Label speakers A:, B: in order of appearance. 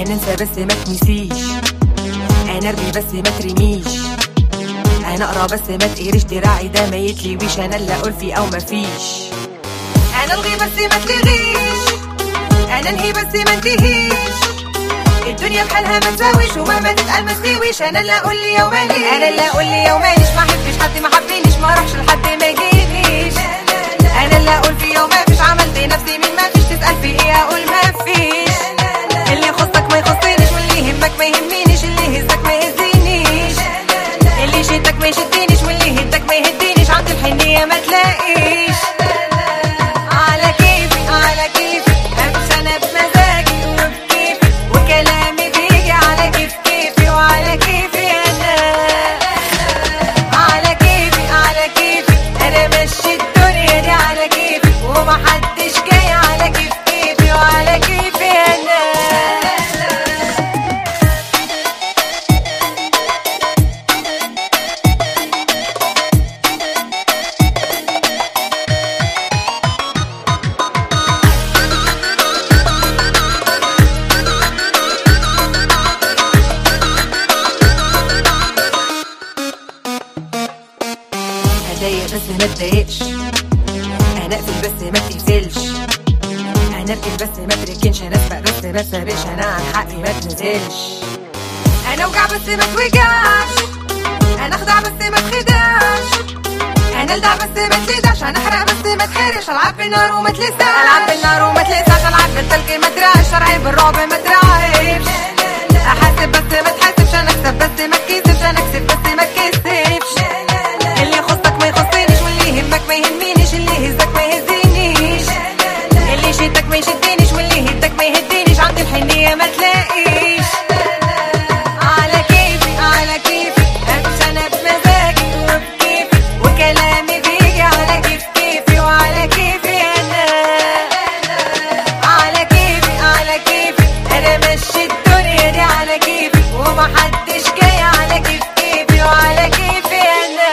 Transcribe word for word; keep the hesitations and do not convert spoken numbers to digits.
A: ننسى بس ما تنسيش، انا ارمي بس ما ترميش، انا اقرا بس ما تقريش، دراعي ده ما يتلويش، انا اللي اقول فيه او ما فيش، انا الغي بس ما تلغيش، انا انهي بس ما انتهيش، الدنيا بحالها ما تساويش ومهما تتقال ما تساويش، انا اللي اقول لي يوم ماليش، انا اللي اقول لي يوم ماليش، ما احبش حد ما حبنيش، ما اروحش لحد ما يجينيش، انا اللي اقول في يوم ما فيش، عملت نفسي من ما فيش، تسال في ايه اقول ما فيش، اللي يخصك ما يخصنيش، واللي يهمك ما يهمنيش، اللي يهزك ما يهزنيش، اللي يشدك ما يشدنيش، واللي يهدك ما يهدنيش، عند الحنيه ما تلاقيش، على كيفي على كيفي امشي انا بمزاجي وبكيفي، وكلامي بيجي على كيف كيفي وعلى كيفي انا، على كيفي على كيفي انا ماشي الدنيا دي على كيفي، ومحدش جاي على كيف كيفي وعلى كيفي انا. اتضايق بس ما اتضايقش، انا اقفل بس ما تقفلش، انا اركن بس ما تركنش، انا اسبق بس ما تسرقش، انا عن حقي ما تنزلش، انا اوجع بس ما توجعش، انا اخدع بس ما تخدعش، انا الدع بس ما تلدعش، انا احرق بس ما تحرقش، العب بالنار وما تلسعش، العب بالنار وما تلسعش، العب بالتلج ما ترعش، شرعي بالرعب ما ترعبش، احاسب بس ما تحاسبش، انا اكسب بس ما تكسبش، انا اكسب بس ما تكسبش، اللي يخصك ما يخصنيش، واللي يهمك ما يهمنيش، اللي يهزك ما يهزنيش، اللي يشدك ما يشدنيش، واللي يهدك ما يهدنيش، عند الحنيه ما تلاقيش، على كيفي على كيفي امشي انا بمزاجي وبكيفي، وكلامي بيجي على كيف كيفي وعلى كيفي انا، على كيفي على كيفي انا ماشي الدنيا دي على كيفي، ومحدش جاي على كيف كيفي وعلى كيفي انا.